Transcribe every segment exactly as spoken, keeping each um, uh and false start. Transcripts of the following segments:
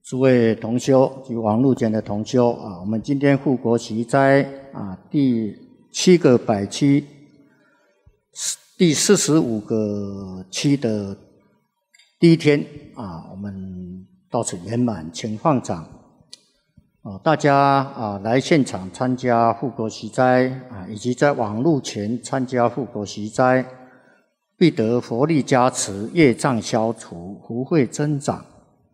诸位同修及网络间的同修啊，我们今天护国息灾啊，第七个百期，第四十五个期的第一天啊，我们到此圆满，请放掌。啊，大家啊来现场参加护国息灾啊，以及在网络前参加护国息灾，必得佛力加持，业障消除，福慧增长。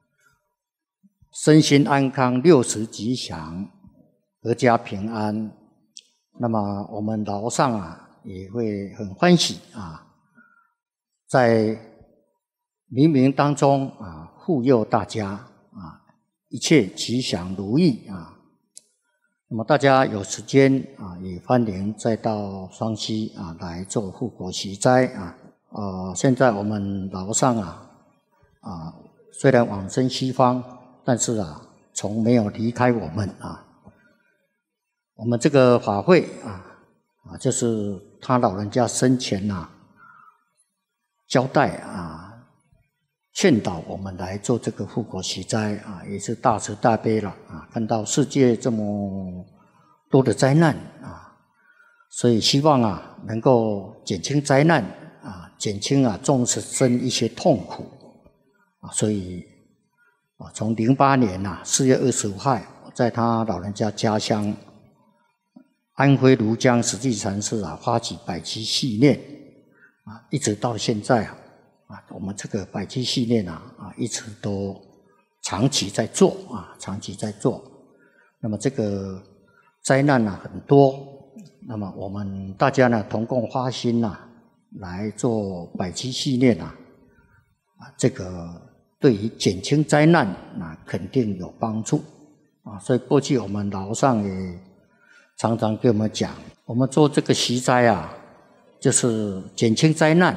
身心安康，六时吉祥，阖家平安。那么我们楼上啊也会很欢喜啊，在冥冥当中啊护佑大家啊，一切吉祥如意啊。那么大家有时间啊，也欢迎再到双溪啊来做护国息灾啊。呃，现在我们楼上啊啊虽然往生西方，但是啊，从没有离开我们啊。我们这个法会啊，啊，就是他老人家生前呐、啊、交代啊，劝导我们来做这个护国息灾啊，也是大慈大悲了啊。看到世界这么多的灾难啊，所以希望啊能够减轻灾难啊，减轻啊众生一些痛苦啊，所以。从零八年呐四月二十五号，在他老人家家乡安徽庐江实际禅寺啊发起百期系念啊，一直到现在啊啊，我们这个百期系念啊啊一直都长期在做啊，长期在做。那么这个灾难啊很多，那么我们大家呢同共发心呐、啊、来做百期系念啊啊这个。对于减轻灾难啊，肯定有帮助啊！所以过去我们楼上也常常跟我们讲，我们做这个息灾啊，就是减轻灾难。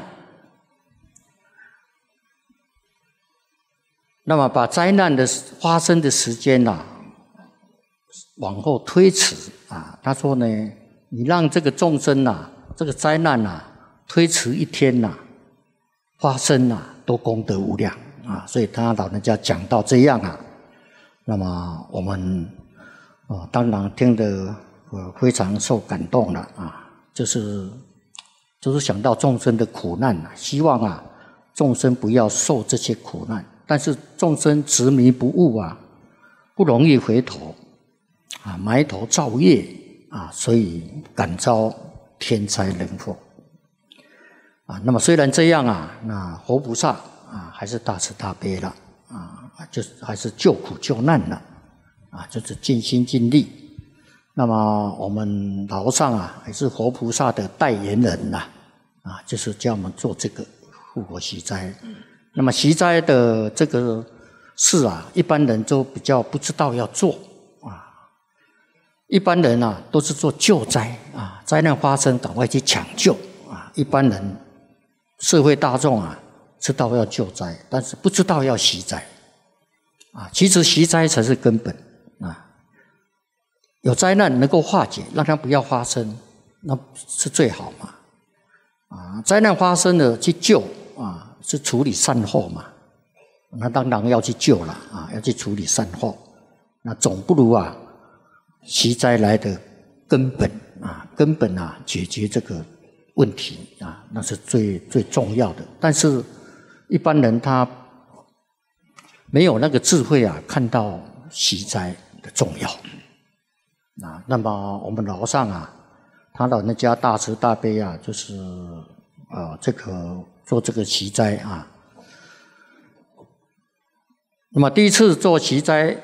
那么把灾难的发生的时间啊往后推迟啊。他说呢，你让这个众生啊，这个灾难啊推迟一天呐、啊，发生啊都功德无量。啊，所以他老人家讲到这样啊，那么我们啊当然听得呃非常受感动了啊，就是就是想到众生的苦难啊，希望啊众生不要受这些苦难，但是众生执迷不悟啊，不容易回头啊，埋头造业啊，所以感遭天灾人祸啊。那么虽然这样啊，那佛菩萨。啊，还是大慈大悲了啊，就是还是救苦救难了啊，就是尽心尽力。那么我们楼上啊，也是佛菩萨的代言人呐啊，就是叫我们做这个护国息灾。那么息灾的这个事啊，一般人都比较不知道要做啊。一般人啊，都是做救灾啊，灾难发生赶快去抢救啊。一般人社会大众啊。知道要救灾，但是不知道要息灾啊。其实息灾才是根本啊。有灾难能够化解，让它不要发生，那是最好嘛。啊，灾难发生了去救啊，是处理善后嘛。那当然要去救了啊，要去处理善后。那总不如啊，息灾来的根本啊，根本啊解决这个问题啊，那是最最重要的。但是。一般人他没有那个智慧啊，看到息灾的重要啊。那么我们楼上啊，他老人家大慈大悲啊，就是呃这个做这个息灾啊。那么第一次做息灾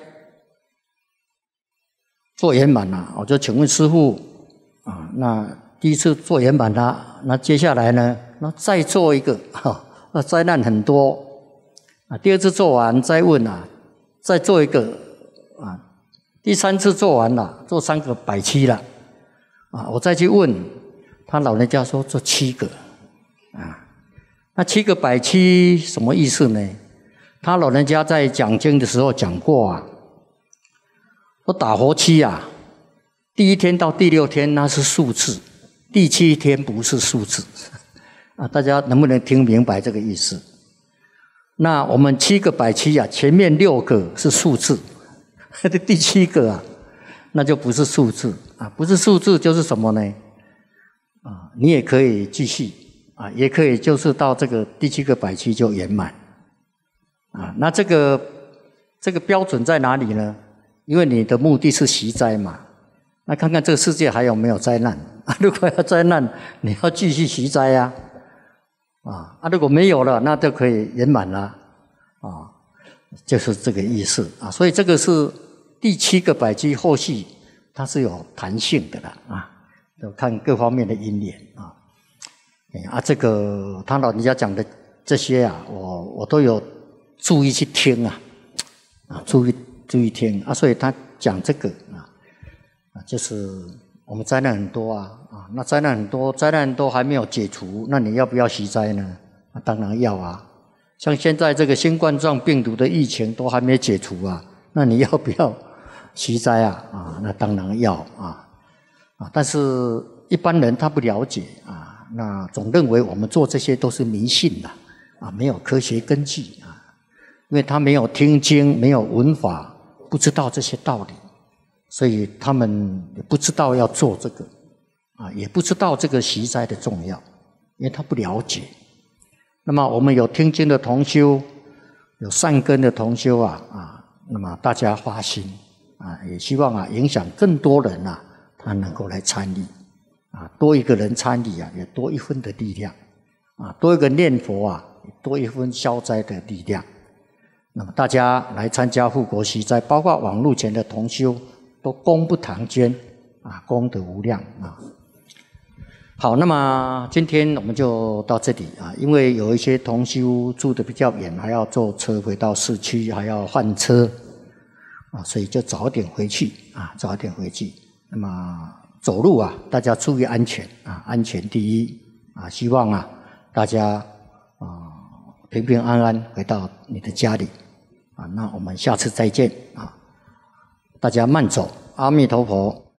做圆满了，我就请问师父啊，那第一次做圆满了，那接下来呢，那再做一个哈。那灾难很多啊，第二次做完再问啊，再做一个啊，第三次做完了，做三个百期了啊，我再去问他老人家说做七个啊，那七个百期什么意思呢？他老人家在讲经的时候讲过啊，说打活期啊，第一天到第六天那是数字，第七天不是数字。啊，大家能不能听明白这个意思？ 那我们七个百七啊，前面六个是数字，第七个啊，那就不是数字啊，不是数字就是什么呢？啊，你也可以继续啊，也可以就是到这个第七个百七就圆满啊。那这个这个标准在哪里呢？因为你的目的是息灾嘛，那看看这个世界还有没有灾难啊？如果有灾难，你要继续息灾呀。啊啊！如果没有了，那就可以圆满了，啊，就是这个意思啊。所以这个是第七个百基，后续它是有弹性的啦，啊，要看各方面的因缘啊。啊，这个他老人家讲的这些啊，我我都有注意去听啊，啊，注意注意听啊。所以他讲这个啊，啊，就是我们灾难很多啊。啊，那灾难很多，灾难都还没有解除，那你要不要息灾呢？啊，当然要啊。像现在这个新冠状病毒的疫情都还没解除啊，那你要不要息灾啊？啊，那当然要啊。啊，但是一般人他不了解啊，那总认为我们做这些都是迷信的啊，没有科学根据啊，因为他没有听经，没有闻法，不知道这些道理，所以他们也不知道要做这个。啊，也不知道这个息灾的重要，因为他不了解。那么我们有听经的同修，有善根的同修啊啊，那么大家发心啊，也希望啊影响更多人啊，他能够来参与啊，多一个人参与啊，也多一分的力量啊，多一个念佛啊，也多一分消灾的力量。那么大家来参加护国息灾，包括网络前的同修，都功不唐捐啊，功德无量啊。好，那么今天我们就到这里啊，因为有一些同修住得比较远，还要坐车回到市区，还要换车啊，所以就早点回去啊，早点回去。那么走路啊，大家注意安全啊，安全第一啊，希望啊大家啊平平安安回到你的家里啊。那我们下次再见啊，大家慢走，阿弥陀佛。